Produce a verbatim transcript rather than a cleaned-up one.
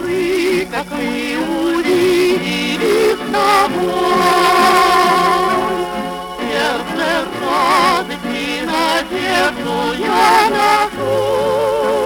вы, как мы увидели с тобой. Сердце радости, надежду я ношу.